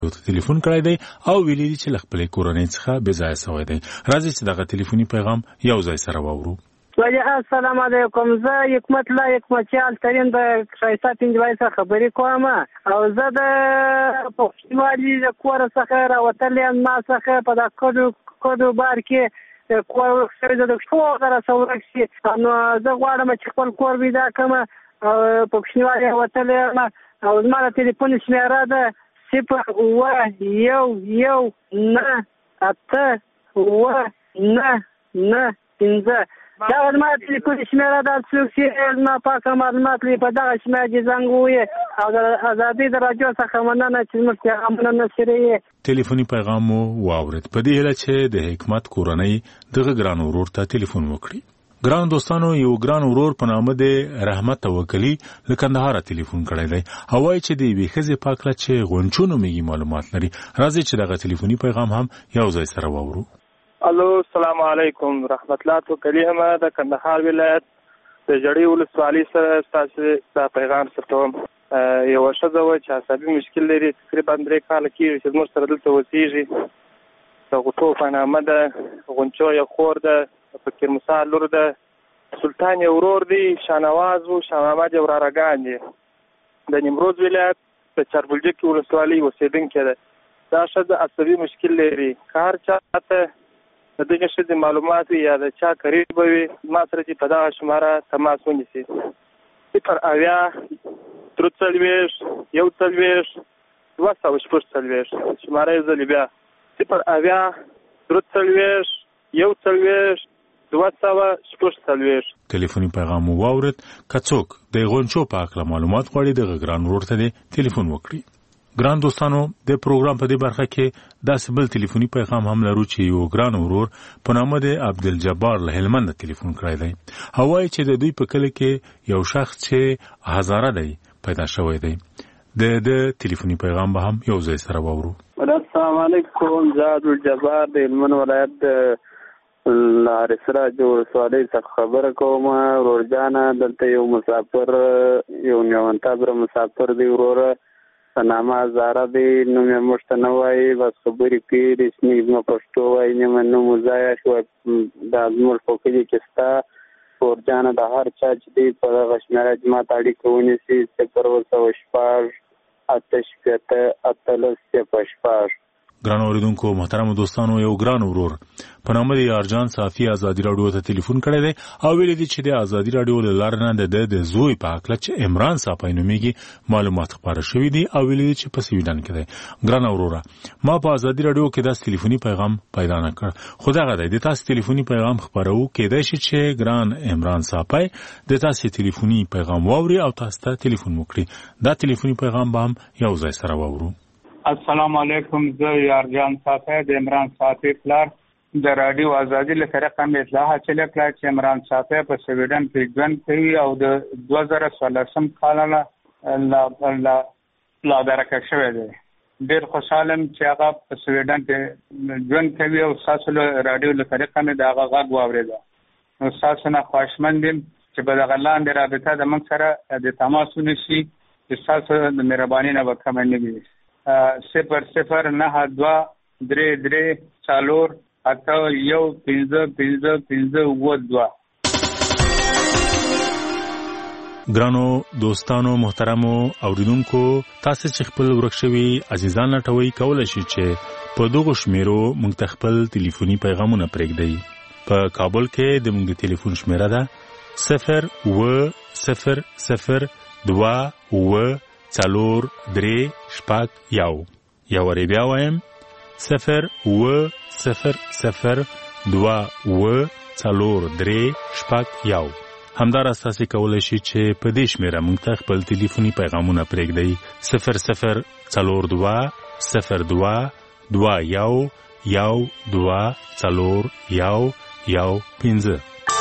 ټلیفون کړی دی او ویلي دي چې له خپلې کورنۍ څخه بې ځایه شوی دی. راځئ چې دغه ټلیفوني پیغام یو ځای سره واورو. السلام علیکم. زه حکمت الله حکمتیال ترین د ښایسته پنجوایي څخه خبرې کوم او زه د پښتونولي د کور څخه راوتلی یم. ما څخه په دا کډو بار کې کور ورک شوی د څو زره څه ورک شي. نو زه غواړم چې خپل کور پیدا کړم او په پښتونولي راوتلی یم او زما د تلیفون شمېره ده 011989995. دا زما تلیفون شمېره ده. څوک چې زما پاکه معلومات لري په دغه شمېره کې زنګ ووهي او د ازادۍ د راډیو څخه مننه چې زموږ پیغامونه نشروي. ټلیفوني پیغام مو واورېد. په دې هیله چې د حکمت کورنۍ دغه ګران ورور ته ټلیفون وکړي. ګران دوستانو، یو ګران ورور په نامه د رحمت توکلی له کندهار ټلیفون کړی دی او وایي چې د یوې ښځې پاکله چې غونچو نومیږي معلومات لري. راځئ چې دغه ټلیفوني پیغام هم یو ځای سره واورو. الو، السلام علیکم. رحمت الله توکلی هم د کندهار ولایت د جړۍ ولسوالۍ سره ستاسو دا پیغام ستوم. یو ښځه وه چې عصبي مشکل لري، تقریبا 3 کاله کېږي چې زموږ سره دلته اوسېږي. د غوټو په نامه ده، غونچو یې خور ده، فکر موسی لور ده، سلطان یې ورور دی، شاهنواز و، شاه محمد یې ورارګان دي. د نیمروز ولایت د چاربلجک ولسوالۍ اوسېدونکې ده. دا ښځه عصبي مشکل لري. که هر چا ته د دغې ښځې معلومات وي یا د چا قریب وي، ما سره چې په دغه شماره تماس ونیسي. 080 340 240 شماره یې ځلې بیا 080 340 240. ټلیفوني پیغام مو واورېد. که څوک د غونچو په هکله معلومات غواړي دغه ګران ورور ته دې ټلیفون وکړي. ګران دوستانو، د پروګرام په دې برخه کې داسې بل ټلیفوني پیغام هم لرو چې یو ګران ورور په نامه د عبدالجبار له هلمند ټلیفون کړی دی او وایي چې د دوی په کلي کې یو شخص چې هزاره دی پیدا شوی دی. د ټلیفوني پیغام به هم یو ځای سره واورو. السلام علیکم. زه عبدالجبار د هلمند ولایت لارسراج ولسوالۍ څخه خبره کوم. ورور جانه، دلته یو مسافر، یو نیوانتابره مسافر دی وروره، په نامه هزاره دی. نوم یې موږ ته نه وایي، بس خبرې کوي، رسمي زما پښتو وایي، نیمه نوم ضایع شوی. دا زموږ په کلي کې شته. ورور جانه، د هر چا چې دی په دغه شمېره چې ما ته اړیکه ونیسي 0206888 ګران اوریدونکو، محترم دوستانو، یو ګران ورور په نامه د یارجان صافي ازادي راډیو ته ټلیفون کړی دی او ویلي دي چې د ازادي راډیو له لارې نه د زوی په هکله چې عمران صافي نومیږي معلومات خپاره شوي دي او ویلي دي چې په سویډن کې دی. ګران وروره، ما په ازادي راډیو کې داسې ټلیفوني پیغام پیدا نه کړ، خو دغه دی. د تاسو ټلیفوني پیغام خپرو کېدای شي چې ګران عمران صافي د تاسو ټلیفوني پیغام واوري او تاسو ته ټلیفون وکړي. دا ټلیفوني پیغام به هم یو ځای سره واورو. السلام علیکم. زه یارجان صافی د عمران صافی پلار د راډیو ازادي له طریقه مې اطلاع حاصله کړه چې عمران صافی په سویډن کې ژوند کوي او د 2014 کال لا درکه شوی دی. ډېر خوشاله یم چې هغه په سویډن کې ژوند کوي او تاسو له راډیو له طریقه مې د هغه غږ واورېده. نو تاسو نه خوشمند یم چې په دغه لاندې رابطه د موږ سره د تماس ونیسي چې تاسو د مهربانۍ نه به کمه نه وي. 00923481552. ګرانو دوستانو، محترمو اوریدونکو، تاسو چې خپل ورک شوي عزیزان لټوي کولای شي چې په دغه شمیرو موږ ته خپل ټلیفوني پیغامونه پرېږدئ. په کابل کې د موږ د ټلیفون شمیره ده 0200243 یو وری بیا وایم 0200243 همدارس تاسو کولای شئ چې په دې شمیره موږ ته خپل ټلیفوني پیغامونه پرېږدئ 00221224115.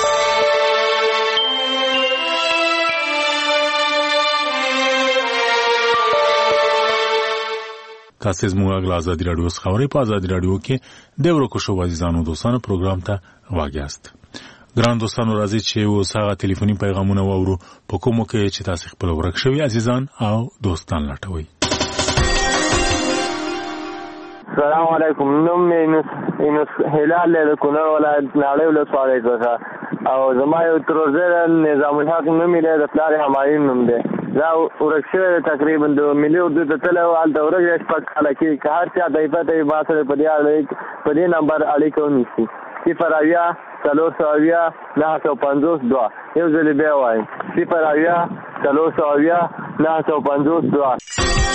تاسو زموږ غږ آزادي راډیو څخه اورئ. په آزادي راډیو کې د ورکو شو عزیزانو دوستانو پروګرام ته واګیاست. ګران دوستانو، راځي چې اوس هغه ټلیفوني پیغامونه واورو په کومو کې چې تاسو خپل ورک شوي عزیزان او دوستان لټوي. السلام علیکم. نوم مې انس هلال دی د کونړ ولایت ناړۍ ولسوالۍ څخه او زما یو تروزه نظام الحق نوم یې دی د پلار همایون نوم دی. دا ورک شوی دی تقریبا د ملي اردو ته تللی و هلته ورک دی شپږ کاله کېږي. که هر چا ته یې پته وي ما سره په دې نمبر اړیکه ونیسي 0 4 950 2. یو ځل بیا وایم 0 4 950 2.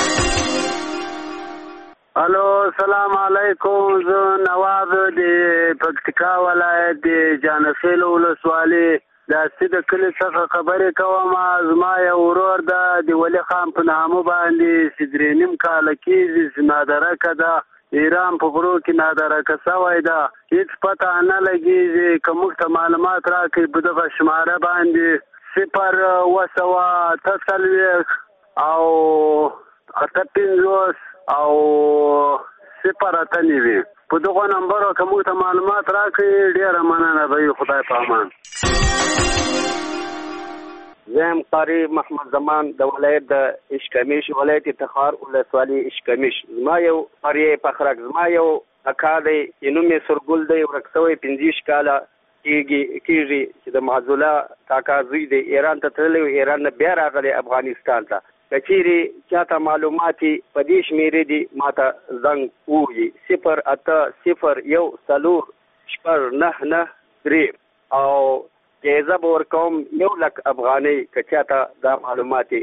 الو السلام علیکم. زه نواب د پکتیکا ولایت د جانخیل ولسوالۍ د سید کلی څخه خبرې کوم. زما یو ورور د ولی خان په نامه باندې سدرینیم کاله کېږي نادرکه ده ایران په برو کې نادرکه شوی ده. هیڅ پته نه لګېږي. که موږ ته معلومات راکړي په دغه شماره باندې 0 او 58 او 0 په دغه نمبر که موږ ته معلومات راکړي ډېره مننه به خدای په امان. زم قاری محمد زمان د ولایت د اشکمیش ولایت تخار ولسوالۍ اشکمیش. زما یو قاری پخرک زما یو اکا دی نوم یې سرګل دی ورک شوی 15 کاله کېږي چې د معزوله کاکا زوی دی ایران ته تللی و. ایران نه بیا راغلی افغانستان ته. که چیرې چاته معلومات په دې شمېرې دي ما ته زنګ ووهي 080 1 4 9 3 او جایزه به ورکوم 1,00,000 افغانۍ که چاته دا معلومات.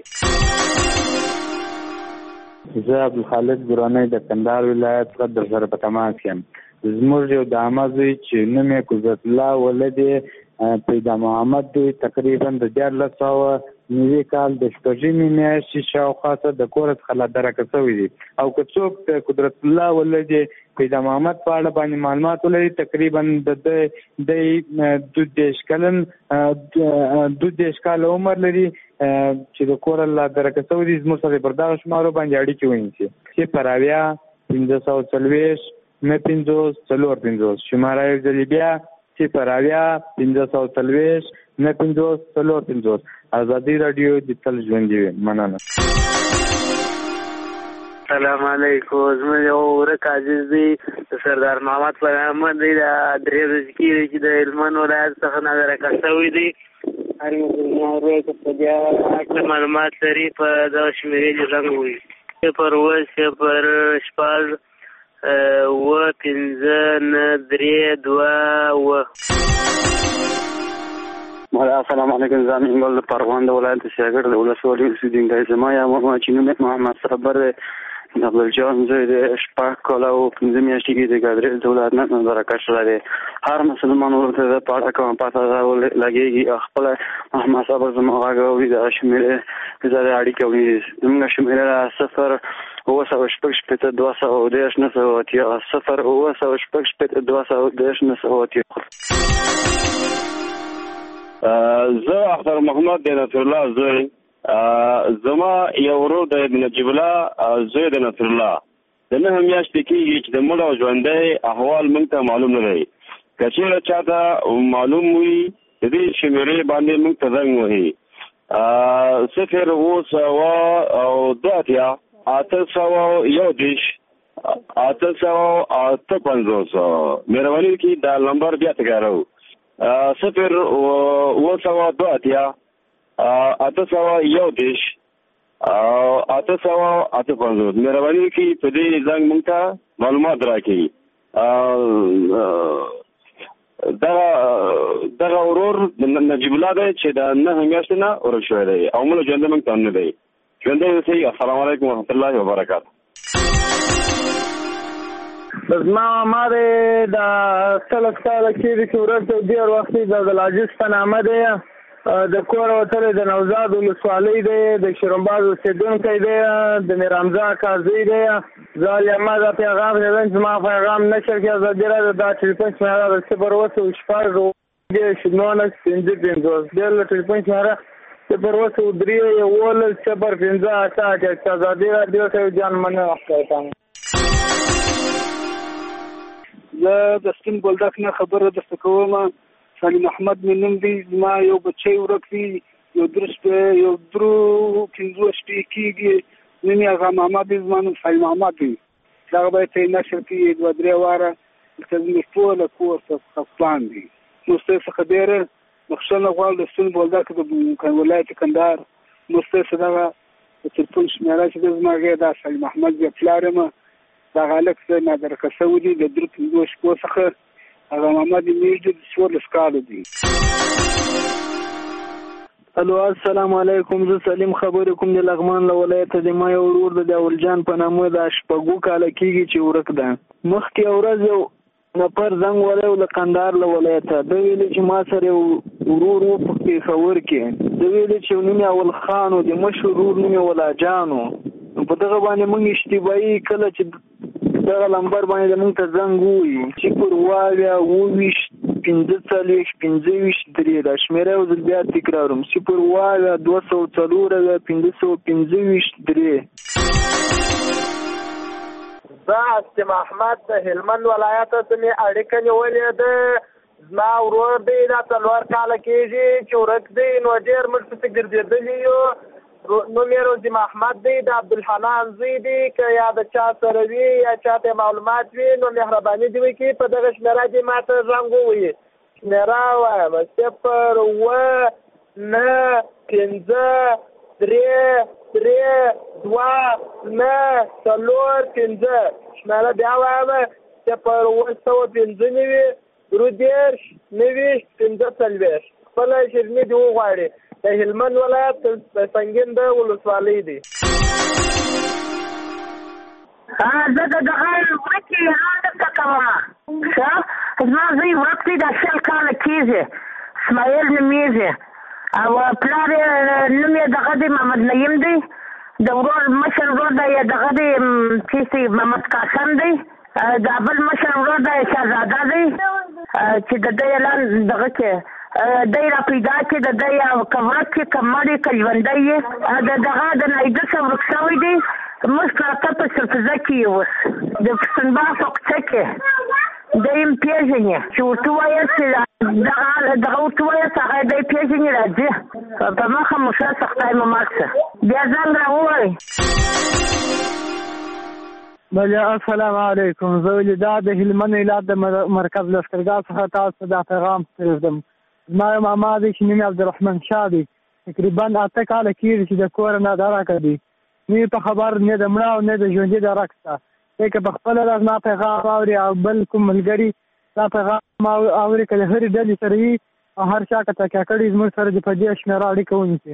زه عبدالخالق درانی د کندهار ولایت څخه در سره په تماس یم. زموږ یو د عامه زوی چې نوم یې قدرت الله ولد پیدا محمد دی تقریبا د 1490 کال د شپږمې میاشتې شاوخوا څخه د کور څخه لادرکه شوی دی. او که څوک د قدرت الله ولد پیدا محمد په اړه باندې معلومات ولري تقریبا د 12 کلن 12 کاله عمر لري چې د کور لادرکه شوی دی. زموږ سره پر دغه شمارو باندې اړیکې ونیسي 0 550 شماره یو ځل بیا 0 550 950 ازادي رادیو د تل ژوندۍ مننه. السلام علیکم. زما یو ورک عزیز دی سردار محمد فرحمد دی د درې ورځې کېږي چې د هلمند ولایت څخه نادرکه شوی دی. هر مسلمان ورور که په دې معلومات لري په دغه شمېرې دې زنګ ووهي 0 5 9 2. السلام علیکم. زمین ګل د پروان د ولایت شاګرد د ولسوالۍ اوسیدونکی زما یم. چې نوم یې محمد صبر دی د عبدالجان زوی دی. 6 کاله او 15 میاشتې کې د ګادرې دولت نه نادرکه شوی دی. هر مسلمان ورور ته د په اړه کومه پته لګېږي خپله محمد صبر زما غږ اوري د شمېرې زه د اړیکه ونیسي. زموږ شمېره 0 210 910 زه اختر محمد د نصر الله زوی. زما یو ورور د نجیب الله زوی د نصر الله د 9 میاشتې کېږي چې د مړ او ژوندی احوال موږ ته معلوم نه دی. که چېرې چاته معلوم وي د دې شمېرې باندې موږ ته زنګ وهي 0 801 850. مهرباني وکړئ دا نمبر بیا تکراروو 0 802 801 850. مهرباني وکړئ په دې زنګ موږ ته معلومات راکړئ. دغه ورور نجیب الله دی چې د 9 میاشتې نه ورک شوی دی او مړ ژوندی موږ ته نه دی. ژوندی اوسئ. السلام علیکم ورحمت الله وبرکاته. زما ما دی د 30 کاله کېږي چې ورک دی ډېر وختي د عبدالعزیز په نامه دی. د کور وتلی د نوزاد ولسوالۍ دی. د شیرمباز اوسېدونکی دی. د میرحمزه اکا زوی دی. زه ما دا پیغام لیدم چې ما پیغام نشر کړي ازادي راډیو دا ټلیفون شمېره د 0 19 55 بیا له ټلیفون شمېره 0 3 11 0 ازادي راډیو ته جان مننه وکړم. زه د سپین بولدک نه خبره درته کوم. سلیم احمد مې نوم دی. زما یو بچی ورک دی. یو 3 15 شپې کېږي. نوم یې اغا محمد دی. زما نوم سلیم احمد دی. دغه باید ته نشر کړي 2-3 واره چې زموږ ټوله کور څخه پلان دي. نو ستاسو څخه ډېره بخښنه غواړم د سون بولدک د ولایت کندهار. نو ستاسو دغه د تلیفون شمېره چې زما غږ دا سلیم احمد زه پلار یم. دغه هلک څه نادرکه شوي دي د 3-5 شپو څخه هغه محمد میږدي د 14 کالو دي. الو السلام علیکم. زه سلیم خبرې کوم د لغمان له ولایته د ما یو ورور د داول جان په نامه د شپږو کاله کېږي چې ورک ده. مخکې ورځ یو نفر زنګ ولی له قندهار له ولایته د ویلې چې ما سره یو ورور و په پېښور کې د ویلې چې نوم یې اول خان و د مشر ورور نوم یې ولا جان و. په دغه باندې موږ اشتباهي کله چې دغه لمبر باندې د موږ ته زنګ ووایي چې پر 22 45 25 3 دا شمېره یو ځل بیا تکراروم 0 204 525 3. زه اسلم احمد د هلمند ولایت ته مې اړیکه نیولې ده. زما ورور دی دا 4 کاله کېږي چې ورک دی. نو ډېر موږ پسې ګرځېدلي یو. نوم یې روزي محمد دی د عبدالحنان زوی دی. که یا د چا سره وي یا چاته معلومات وي نو مهرباني دې وکړي په دغه شمېره دې ما ته زنګ ووایي. شمېره وایم 0 9 5 3 3 2 9 4 5. شمېره بیا وایم 0 9 9 15 خپله شیریني دې وغواړي. د هلمند ولایت د سنګین د ولسوالۍ دی. زه د دغه ورکې رانده کوم. زما زوی ورک دی د 10 کاله کېږي. اسماعیل نومېږي او پلار یې نوم یې دغه دی محمد نعیم دی. د ورور مشر ورور دی دغه دی چې محمد قاسم دی. د بل مشر ورور دی شهزاده دی چې د ده اعلان دغه کې دی را پیدا چې د دی کورک کې کمړې که ژوندی یې د دغه د نایده څه ورک شوی دی. موږ پراته په سرفزه کې یې اوس د پښتونبا په کوڅه کې دی یم پېژني چې ورته ووایاست چې دغه ورته ووایاست هغه دی پېژني راځي په مخه مو ښه سختی مو مات شه بیا زنګ را ووایي. بله السلام علیکم. زه ولې دا د هلمند ولایت د مرکز لښکرګاه څخه تاسو ته دا پیغام پرېږدم. زما یو ماما دی چې نوم یې عبدالرحمن شاه دی. تقریبا 8 کاله کېږي چې د کوره نادارکه دی. نه په خبر نه د مړه او نه د ژوندي د رک شته. دی که په خپله دا زما پیغام اوري او بل کوم ملګري دا پیغام اوري که د هرې ډلې سره وي او هر چا که تکیه کړي زموږ سره د په دې شمېره اړیکه ونیسي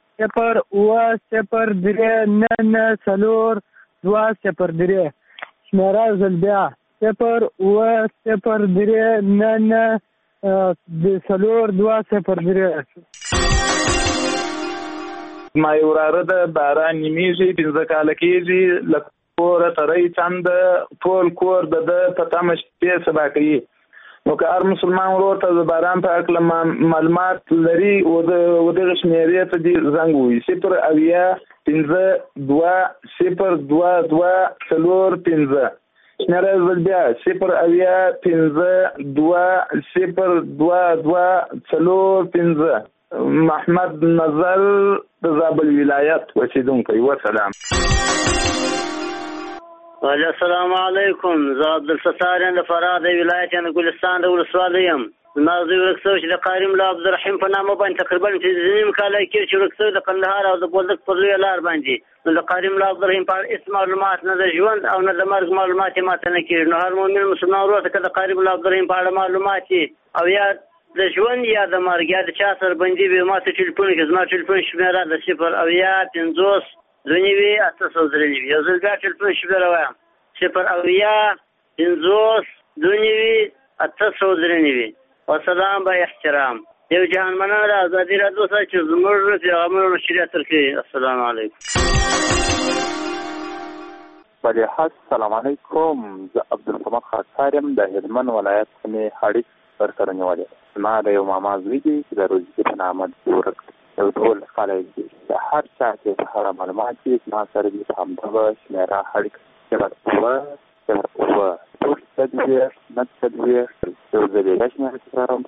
0 9 0 4 2 0 3 شمېره یو ځل بیا 0 0 3 9 4 2 0 3. ما یو وراره د باران نیمیږي 15 کاله کېږي له کوره ترۍ څنده ټول کور د ده په تمه شپې سبا کوي. نو که هر مسلمان ورور ته د باران په هکله معلومات لري و دغه شمېرې ته دې زنګ ووایي 0 5 2 0 2 2 4 5. شمېره یې ځل بیا 0 5 2 0 2 2 4 5. محمد نظر د زابل ولایت اوسیدونکی. وسلام. السلام علیکم. زه عبدالستار یم د فراه د ولایت د ګلستان د ولسوالۍ یم. زما زوی ورک شوی چې د قاري ملا عبدالرحیم په نامه باندې تقریبا 9 کاله کېږي چې ورک شوی د قندهار او د بولدک پر لویه لار باندې. نو د قاري ملا عبدالرحیم په اړه هېڅ معلومات نه د ژوند او نه د مرګ معلومات یې ماته نه کېږي. نو هر مؤمن مسلمان ورور ته که د قاري ملا عبدالرحیم په اړه معلومات او یا د ژوند یا د مرګ یا د چا سره بندي وي ما ته ټلیفون کړي. زما ټلیفون شمېره د 0 50 2 803 یو ځل بیا ټلیفون شمېره وایم 0 50 2 803. وسلام با احترام. یو جهان مننه د ازادي راډیو سره چې زموږ پیغامونه نشریات ورکوي. السلام علیکم. بله السلام علیکم. زه عبدالصمد خاکسار یم د هلمند ولایت څخه اړیک ورسره نیولې. زما د یو ماما زوی دی چې د روزي په نامه ورک یو 12 کاله دی. د هر چا چې هغه معلومات چې زما سره دي په همدغه شمېره اړیکه 0 تدوير نتدوير يوزلي ليش ما تكررم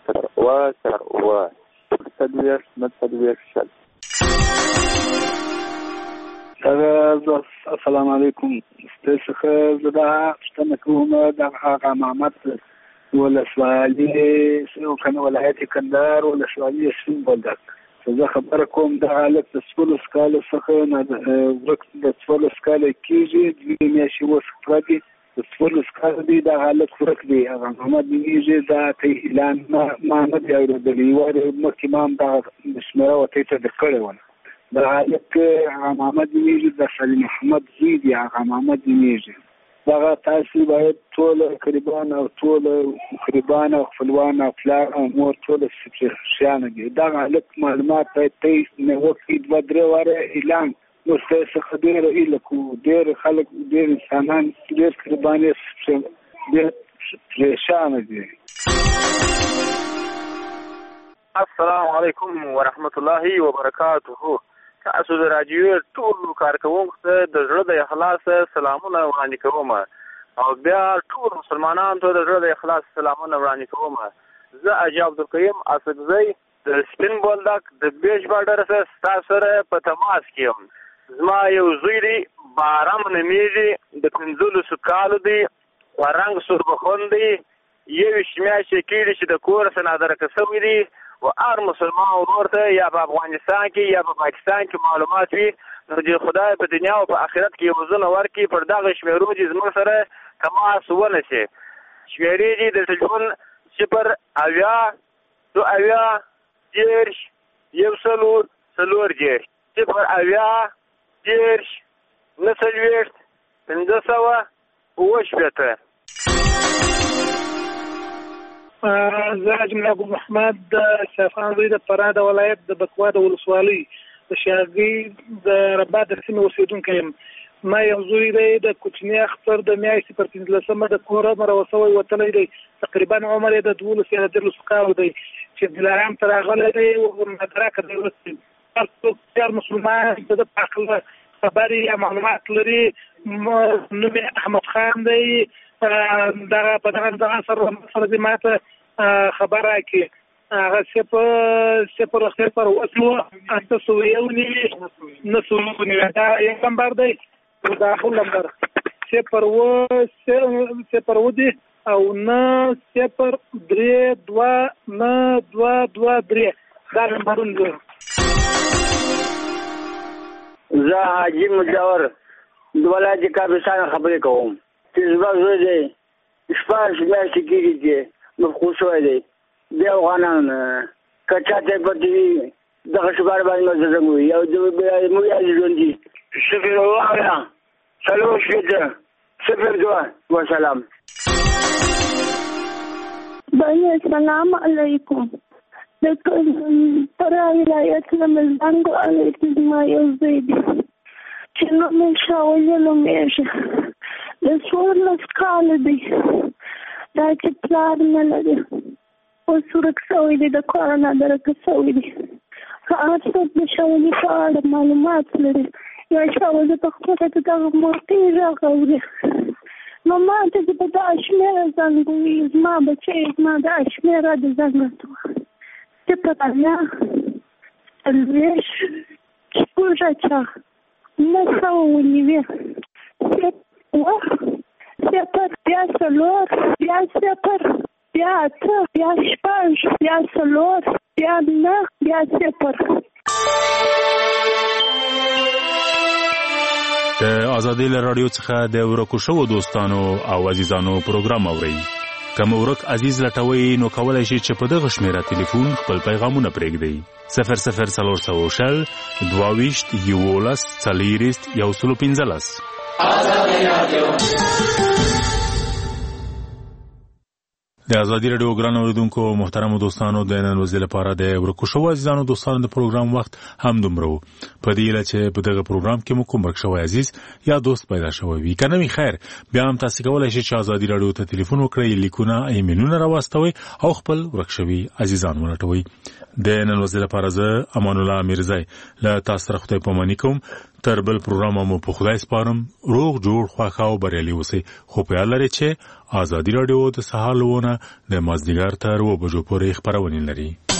تدوير نتدوير شل السلام علیکم. څخه زه دا پوښتنه کوم د هغه محمد ولسوالي کنه ولایت کندهار ولسوالي سپین بولدک. زه خبره کوم د حالت د 14 کال څخه نه د 14 کال کېږي د میاشتې وسخه دي د 14 کال دی د حالت فرق دی. هغه محمد نیږي دا ته اعلان ما نه دی اورېدلی وایي مخکې ما هم دغه شمېره ورته ته کړې وه. د حالت هغه محمد نیږي د سلیم محمد زوی دی. هغه محمد نیږي دغه تاسو باید ټول قریبان او ټول قریبان او خپلوان او پلار او مور ټول شیان دي. دغه حالت معلومات باید ته نه وکړي دوه درې واره اعلان نو څه ډېر ایله کو ډېر خلک ډېر انسانان ډېر قریبان ډېر پریشان دي. السلام علیکم ورحمت الله وبرکاته. تاسو د راډیو ټول کارکوونکو ته د زړه د اخلاص سلامونه وړاندې کوم او بیا ټول مسلمانانو ته د زړه د اخلاص سلامونه وړاندې کوم. زه حاجي عبدالقیوم اسدزی د سپین بولدک د بیج بارډر سره سره په تماس کې یم. زما یو زوی دی بارم نومیږي د 15 کالو دی ورنګ سوربخون دی 21 میاشتې کېږي چې د کور څخه نادرکه شوی دی و هر مسلمان ورور ته یا په افغانستان کې یا په پاکستان کې معلومات وي نو د خدای په دنیا او په آخرت کې وزن ورکړي پر دغه شمیرو چې زموږ سره تماس ونشي. شمیرې دي د ټلیفون 0 2 اویا 10 1 4 10 0 اویا 10 90 500 زه حاجي ابو محمد د شافعان زوی د فراه د ولایت د بکوا د ولسوالۍ د شاګي د رباط د سیمې اوسېدونکی یم. ما یو زوی دی د کوچني اختر د میاشتې پر 15مه د کوره مروسوی وتلی دی. تقریبا عمر یې د 12 یا 13 کالو دی چې دلارام ته راغلی دی مدرکه دی. هر څوک هر مسلمان د ده په هکله خبرې یا معلومات لري. نوم یې احمد خان دی. دغه په دغه سره دې ما ته خبر راکړي. هغه 0 وسلو 891 دا یو نمبر دی دا خپل نمبر 0 ودي او 90329223 دا نمبرونه دي. زه حاجي مجاور د ولایت کاپیسان خبرې کوم چې زما زوی دی شپږ میاشتې کېږي چې مفقود شوی دی. د افغانان که چاته پټې وي دغه شبار باندې مزه زموي او موږ یې ژوندي 0 څلور شپېته 02 وسلام. بله السلام علیکم. د فراه ولایت نه مزدنګو علیکم زما یو زوی دی چې نوم یې شاولي نومیږي. د 14 کاله دی دا چې پلار نه لري اوس ورک شوی دی د کور نه درکه شوی دی. هغه څوک د شاولي په اړه معلومات لري یا شاولي په خپله د دغه مورتۍ غږ اوري نو ما ته چې په دغه شمېره زنګ ووایي زما بچی زما دغه شمېره د زنګ راته ووایه 0 40 شپږ 999 بیا 4 بیا 0 بیا 8 بیا 6 بیا 4 بیا 9 بیا 0. د آزادۍ له راډیو څخه د ورکو شوو دوستانو او عزیزانو پروګرام اورئ. که مو ورک عزیز لټوئ نو کولی شئ چې په دغه شمېره تلیفون خپل پیغامونه پرېږدئ 00400 22 11 40 115. د آزادي راډیو ګران اوریدونکو محترمو دوستانو د نن ورځې لپاره د ورکو شوو عزیزانو دوستانو د پروګرام وخت هم دومره و. په دې هیله چې په دغه پروګرام کې مو کوم ورک شوی عزیز یا دوست پیدا شوی وي. که نه وي خیر بیا هم تاسو کولی شئ چې آزادي راډیو ته تلیفون وکړئ لیکونه ایمیلونه راواستوئ او خپل ورک شوي عزیزان ولټوئ. د نن ورځې لپاره زه امان الله میرزی له تاسو سره خدای پاماني کوم. تر بل پروګرام مو په خدای سپارم. روغ جوړ خوښ او بریالي اوسئ. خو په یاد لرئ چې آزادي راډیو د سهار له 9 د مازدیګر تر 2 بجو پورې خپرونې لري.